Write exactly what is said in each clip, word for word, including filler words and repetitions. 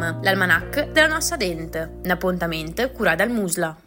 Belum, l'almanach della nostra dente, n'appuntamento cura dal Musla.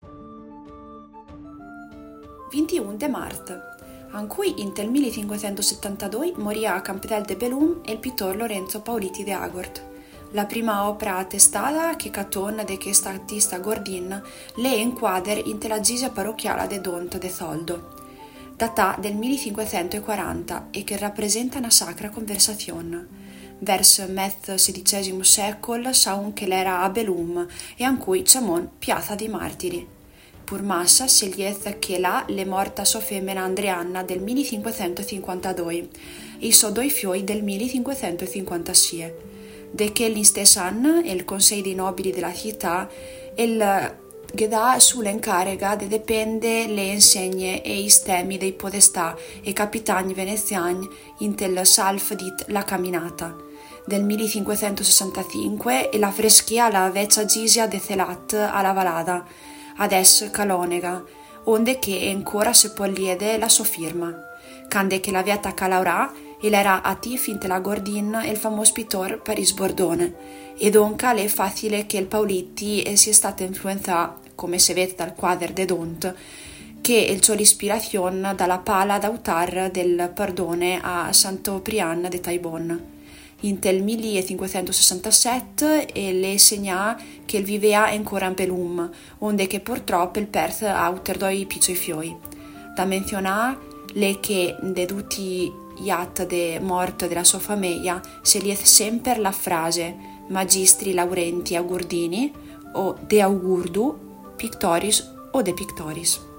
ventuno de marzo, in cui nel millecinquecentosettantadue morì a Campbell de Belum il pittore Lorenzo Paoliti de Agort. La prima opera testata che caton de questa artista gordin le inquadra in la chiesa parrocchiale de Dont de Zoldo, data del millecinquecentoquaranta e che rappresenta una sacra conversazione. Verso mezzo sedicesimo secolo sa che l'era a Belum e in cui c'amon piazza di martiri. Pur massa scegliezza che là le morta sua femmina Andrianna del millecinquecentocinquantadue e i suoi due figli del millecinquecentocinquantasei. De che in stesso anno il Consiglio dei Nobili della città il dà sull'incarica de dipende le insegne e i stemmi dei podestà e capitani veneziani in tel salf dit la camminata del millecinquecentosessantacinque e la freschia alla vecchia Gisia de Celat alla Valada, adesso Calonega, onde che ancora se poliede la sua firma, cande che la viata Calaurà e l'era attiv in la Gordin il famoso pittore Paris Bordone, e donca è facile che il Paolitti sia stato influenzato, come si vede dal quadro de Dont, che il suo ispirazione dalla pala d'autar del Pardone a Santo Prian de Taibon. In tel millecinquecentosessantasette e le segna che il vivea ancora in Belum, onde che purtroppo il perse a uter doi piccoli fioi. Da menzionare le che de tutti gli atti de morte della sua famiglia si liet sempre la frase magistri laurenti augurdini o de augurdu pictoris o de pictoris.